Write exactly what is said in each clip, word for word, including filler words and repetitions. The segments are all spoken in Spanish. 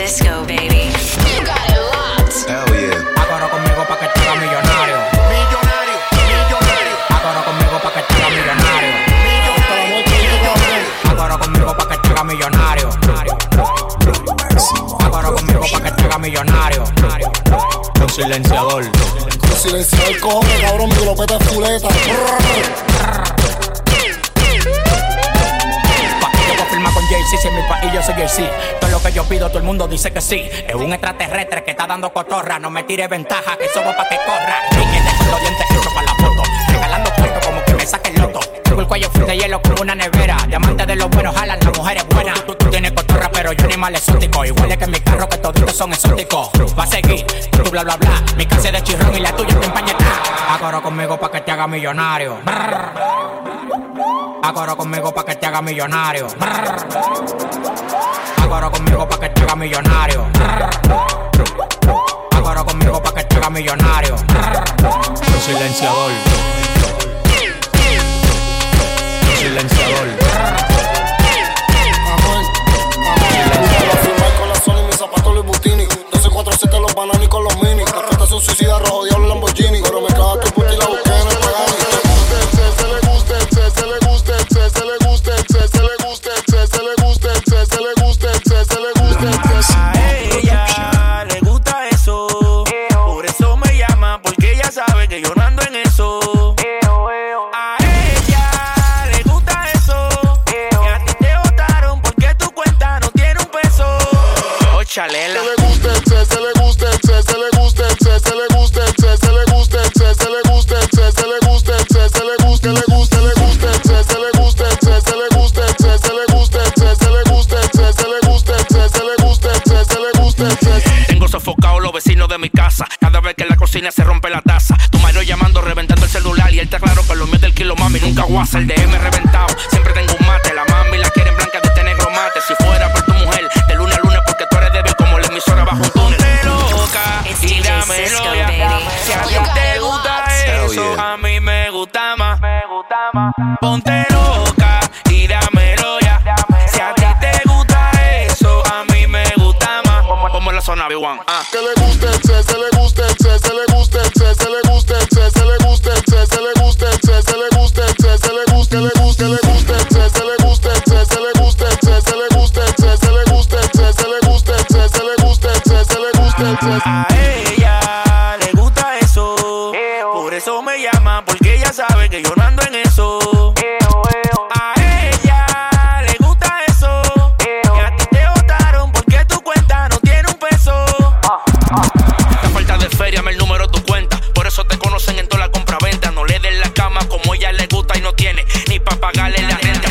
Cisco, baby. You got it locked. Hell yeah. Agora conmigo pa' que te haga millonario. Millonario, millonario. Agora conmigo pa' que te haga millonario. Millonario. Agora conmigo pa' que te haga millonario. Agora conmigo pa' que te haga millonario. Con silenciador. Con silenciador, cojones, cabrón, mi glopeta es fuleta. Con Jay-Z, si en mi país yo soy Jay-Z. Todo lo que yo pido, todo el mundo dice que sí. Es un extraterrestre que está dando cotorra. No me tire ventaja, que somos pa' que corra. Y que dejo los dientes hechos para la foto. Regalando puertos como que me saque el loto. Tengo el cuello full de hielo como una nevera. Diamantes de los buenos jalan, las mujeres buenas. Tú, tú, tú tienes cotorra, pero yo animal exótico. Igual es que en mi carro, que toditos son exóticos. Va a seguir, tú bla bla bla. Mi casa es de chirrón y la tuya está empañetada. Agora conmigo pa' que te haga millonario. Agora conmigo pa' que te haga millonario. Agora conmigo pa' que te haga millonario. Agora conmigo pa' que te haga millonario. Un silenciador. Un silenciador. Amor, amor. La firma con la Sony, mis zapatos Louis Butini. doce cuatro siete los bananos con los mini. La puerta son suicidas, rojo diablo Lamborghini. Pero me caga tu puta y la busqué en el Pagani. Se le gusta el C, se le gusta el C, se le gusta el C, se le gusta el C, se le gusta el C, se le gusta el C, se le gusta el C. A ella le gusta eso, por eso me llama, porque ella sabe que yo no ando en eso. A ella le gusta eso, y a ti te votaron porque tu cuenta no tiene un peso. Oh, chalela. Se le gusta el C, se le gusta el C, se le gusta el C, se le gusta el C, se le gusta el C, se le gusta el C, se le gusta el C, se le gusta, le gusta, le gusta el C, se le gusta el C, se le gusta el C, se le gusta el C, se le gusta el C, se le gusta el C, se le gusta el C, se le gusta el C. Tengo sofocado los vecinos de mi casa. Cada vez que en la cocina se rompe la taza. Tu marido llamando, reventando el celular. Y él está claro que lo mío del kilo, mami, nunca guasa. El D M reventado, siempre tengo un mate. La mami la quieren blanca de este negro mate. Si fuera por tu mujer, de lunes a lunes, porque tú eres débil como la emisora bajo un túnel. Ponte loca y dámelo ya. Si a ti te gusta eso, a mí me gusta más. Ponte loca y dámelo ya. Si a ti te gusta eso, a mí me gusta más. Como en la zona B uno. Ah. Que le gusta el C, se le gusta el C, se le gusta el C, se le gusta el C, se le gusta el C, se le gusta el C, se le gusta el C, se le gusta, le gusta, le gusta el C, se le gusta el C, se le gusta el C, se le gusta el C, se le gusta el C, se le gusta el C, se le gusta el C, se le gusta el C. A ella le gusta eso, por eso me llama, porque ella sabe que yo no ando en eso. A ella le gusta eso, y a ti te votaron porque tu cuenta no tiene un peso. La falta de feria me el número de tu cuenta, por eso te conocen en toda la compraventa. No le den la cama como ella le gusta y no tiene ni pa' pagarle la renta.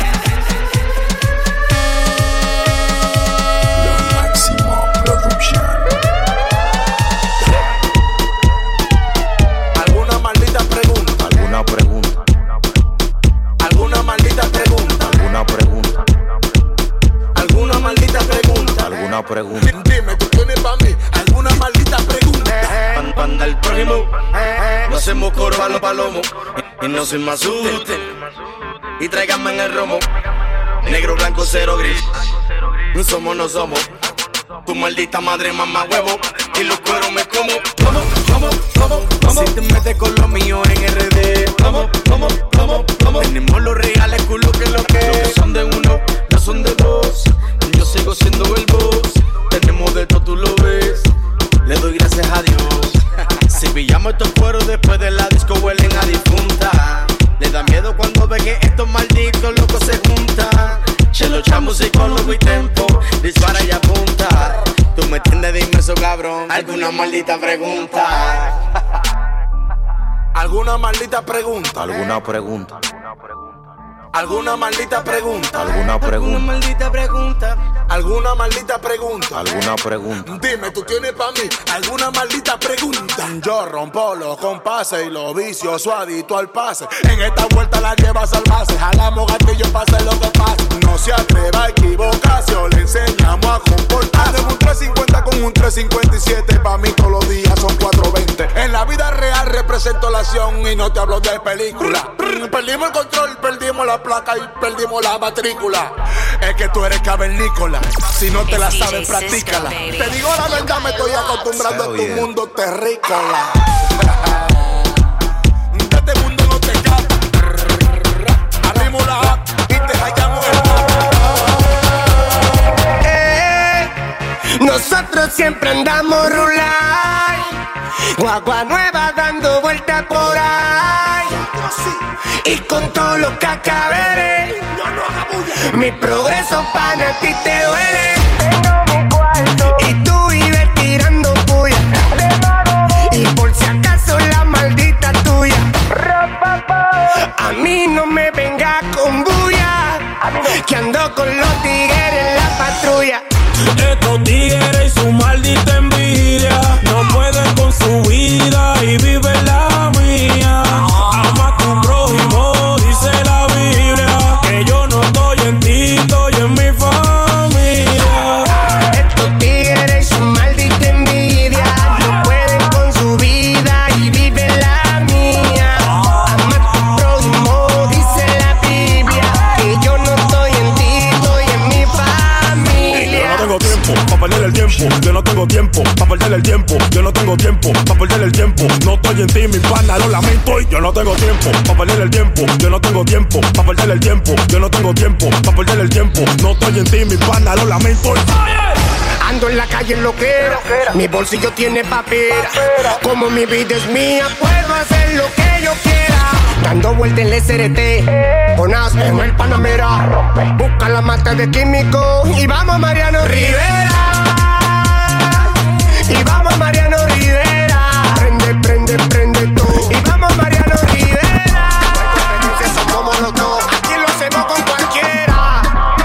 ¿Alguna maldita pregunta? ¿Alguna pregunta? ¿Alguna maldita pregunta? ¿Alguna pregunta? ¿Alguna maldita pregunta? ¿Alguna pregunta? Dime, tú tienes para mí alguna maldita pregunta. Pan, pan del prójimo, no hacemos coro a los palomos. Y, y no soy más útil. Y tráiganme en el romo. Negro, blanco, cero, gris. No somos, no somos. Tu maldita madre, mamá huevo. Y los cueros me como. Como, como, como, como. Si te metes con lo mío en R D, Como, como, como, como. tenemos los reales, culo que lo que Los que son de uno, no son de dos. Yo sigo siendo el boss. Tenemos de todo, tú lo ves. Le doy gracias a Dios. Si pillamos estos cueros después de la disco huelen a difunta. Le da miedo cuando ve que estos malditos locos se juntan. Chelo, chamos y con loco y tempo. Dispara y apunta. Tú me entiendes, dime eso, cabrón. ¿Alguna maldita pregunta? ¿Alguna maldita pregunta? ¿Alguna pregunta? ¿Alguna maldita pregunta? ¿Alguna pregunta? maldita pregunta. ¿Alguna maldita pregunta? ¿Alguna pregunta? Dime, tú tienes para mí alguna maldita pregunta. Yo rompo los compases y los vicios suavito al pase. En esta vuelta la llevas al base. Jalamos gatillo, pase lo que pase. No se atreva a equivocarse o le enseñamos a comportarse. Un tres cincuenta con un tres cincuenta y siete. Pa' mí todos los días son cuatro veinte. En la vida real represento la acción y no te hablo de película. Perdimos el control, perdimos la placa y perdimos la matrícula. Es que tú eres cavernícola. Si no te la sabes, practícala. Te digo la verdad, me estoy acostumbrando a tu mundo terrícola. De este mundo no te escapas. Abrimos la app y te hallamos el eh, Nosotros siempre andamos rular. Guagua nueva dando vueltas por ahí. Y con todos los cacaberes, mi progreso pana a ti te duele. Y tú vives tirando puya. Y por si acaso la maldita tuya. A mí no me venga con bulla, que ando con los tigres en la patrulla. Estos tigres y su maldita envidia no pueden con su vida y viven la mía. Ama a tu prójimo, dice la Biblia, que yo no estoy en ti, estoy en mi familia. Estos tigres y su maldita envidia no pueden con su vida y viven la mía. Ama a tu prójimo, dice la Biblia, que yo no estoy en ti, estoy en mi familia. Yo no tengo tiempo para perder el tiempo, yo no tengo tiempo para perder el tiempo, yo no tengo tiempo para perder el tiempo, no estoy en ti, mi pana, lo lamento. Y yo no tengo tiempo para perder el tiempo, yo no tengo tiempo para perder el tiempo, yo no tengo tiempo para perder el tiempo, no estoy en ti, mi pana, lo lamento. Ando en la calle en lo que era, mi bolsillo tiene papera. Como mi vida es mía, puedo hacer lo que yo quiera. Dando vueltas en el S R T, Bonas en el Panamera. Busca la mata de químico y vamos Mariano Rivera. Y vamos Mariano Rivera. Prende, prende, prende todo. Y vamos Mariano Rivera. Somos los dos, aquí lo hacemos con cualquiera.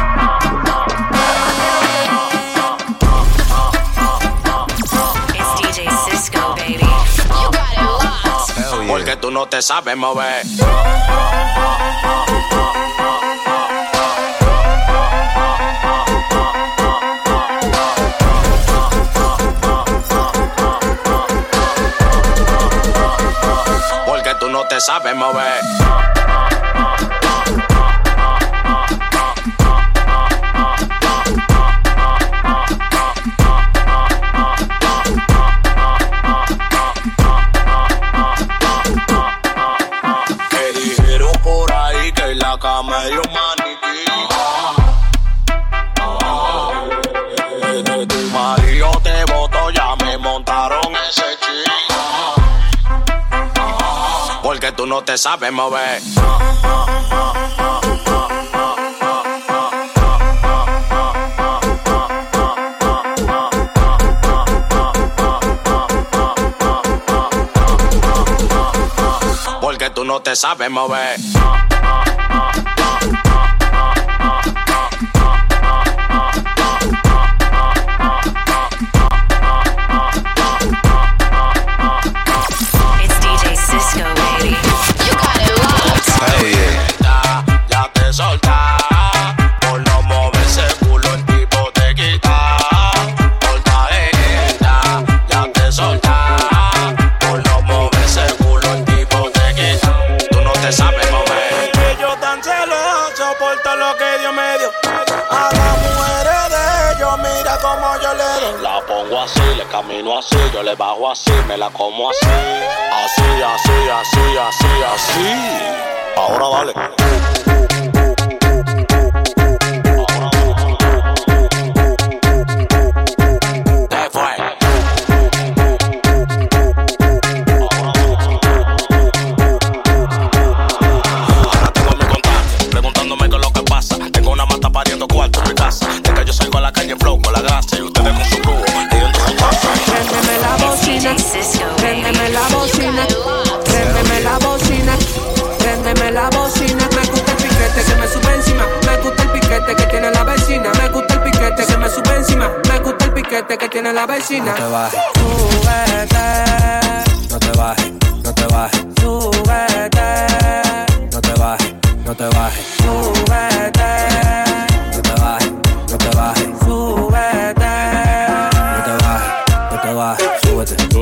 It's D J Cisco, baby. You got it locked. Porque tú no te sabes mover. Porque tú no te sabes mover. Que dijeron por ahí que en la cama hay un maniquí. Desde tu marido te botó, ya me montaron ese chip. Porque tú no te sabes mover. Porque tú no te sabes mover. It's D J Cisco, baby. You got it locked. Ya, ya te soltá. Por no mover ese culo el tipo te quita. Solta ella, ya te soltá. Por no mover ese culo el tipo te quita. Tú no te sabes mover. Ellos tan celosos por todo lo que Dios me dio. A las mujeres de ellos, mira cómo yo le doy. La pongo así, le camino así, yo le bajo así, me la como así. Así, así, así, así, así. Ahora dale. Te fue. Ahora tengo mi contacto, preguntándome qué es lo que pasa. Tengo una mata pariendo cuarto en mi casa. De que yo salgo a la calle flow con la grasa y ustedes con su cubo leyendo su casa. Préndeme la bocina, préndeme la bocina, préndeme la bocina, préndeme la bocina. Me gusta el piquete que me sube encima, me gusta el piquete que tiene la vecina, me gusta el piquete que me sube encima, me gusta el piquete que tiene la vecina. No te bajes, Súbete, no te bajes, no te bajes, súbete, no te bajes, no te bajes, súbete, no te bajes, no te bajes, súbete. no te bajes, no te bajes, súbete,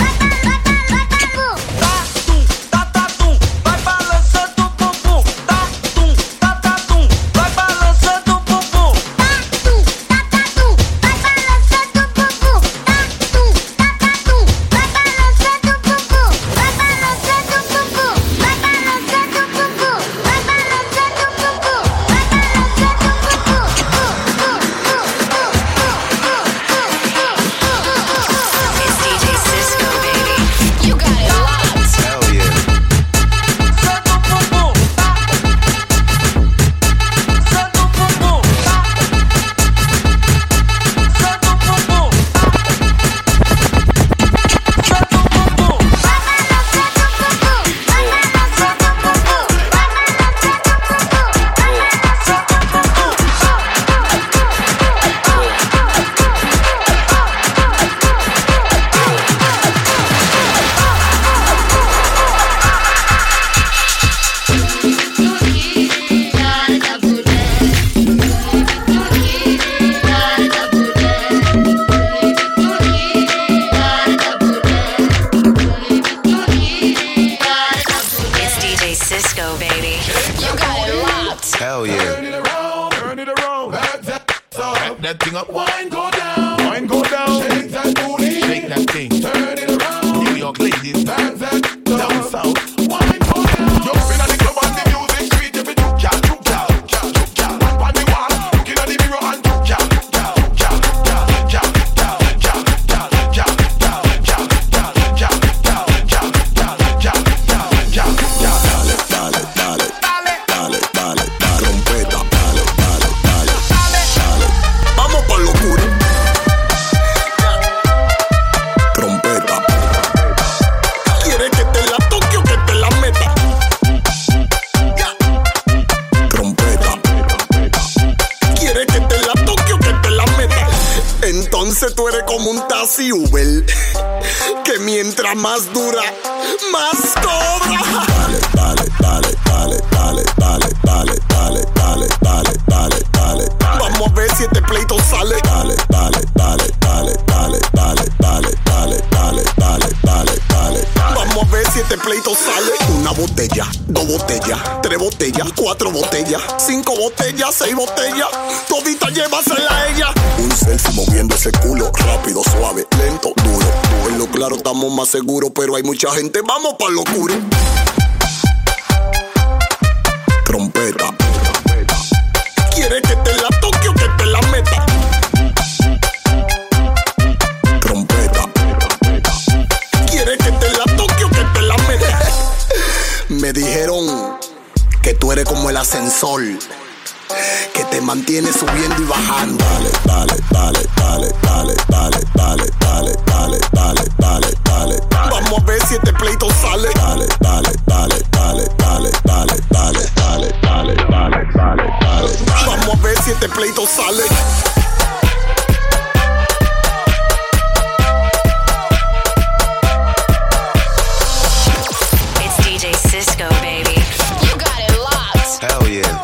that thing up. Wine go down, wine go down. Shake that booty, shake that thing. Turn it around. New York ladies, dance that down south. Wine go down. Jump in at the club and the music sweet. If it juke ya, juke ya, juke ya, juke ya. One on the wall, looking at the mirror and juke ya, juke ya, juke ya, juke ya, juke ya, juke ya, juke ya, juke ya, juke ya, juke ya, juke ya, juke ya, juke ya. Dale, dale, dale, dale, dale, dale, trompeta, dale, dale, dale, dale, vamos pa' locura. Trompeta, ¿quieres que te la toque o que te la meta? Trompeta, ¿quieres que te la toque o que te la meta? Entonces tú eres como un taxi Uber, que mientras más dura, más cobra. Dale, dale, dale, dale, dale, dale, dale, dale, dale, dale, dale, dale. Vamos a ver si este pleito sale. Dale, dale, dale, dale, dale, dale, dale, dale, dale, dale, dale, dale. Vamos a ver si este pleito sale. Una botella, dos botellas, tres botellas, cuatro botellas, cinco botellas, seis botellas. Todita llévasela a ella. Un selfie moviendo ese culo, rápido, suave, lento, duro. En lo claro estamos más seguros, pero hay mucha gente. Vamos pa' locura. Trompeta, ¿quieres que te la toque o que te la meta? Trompeta, ¿quieres que te la toque o que te la meta? Me dijeron que tú eres como el ascensor, que te mantiene subiendo y bajando. Dale, dale, dale, dale, dale, dale, dale, dale, dale, dale, dale, dale. Vamos a ver si este pleito sale. Dale, dale, dale, dale, dale, dale, dale, dale, dale, dale, dale, dale. Vamos a ver si este pleito sale. It's D J Cisco, baby. You got it locked. Hell yeah.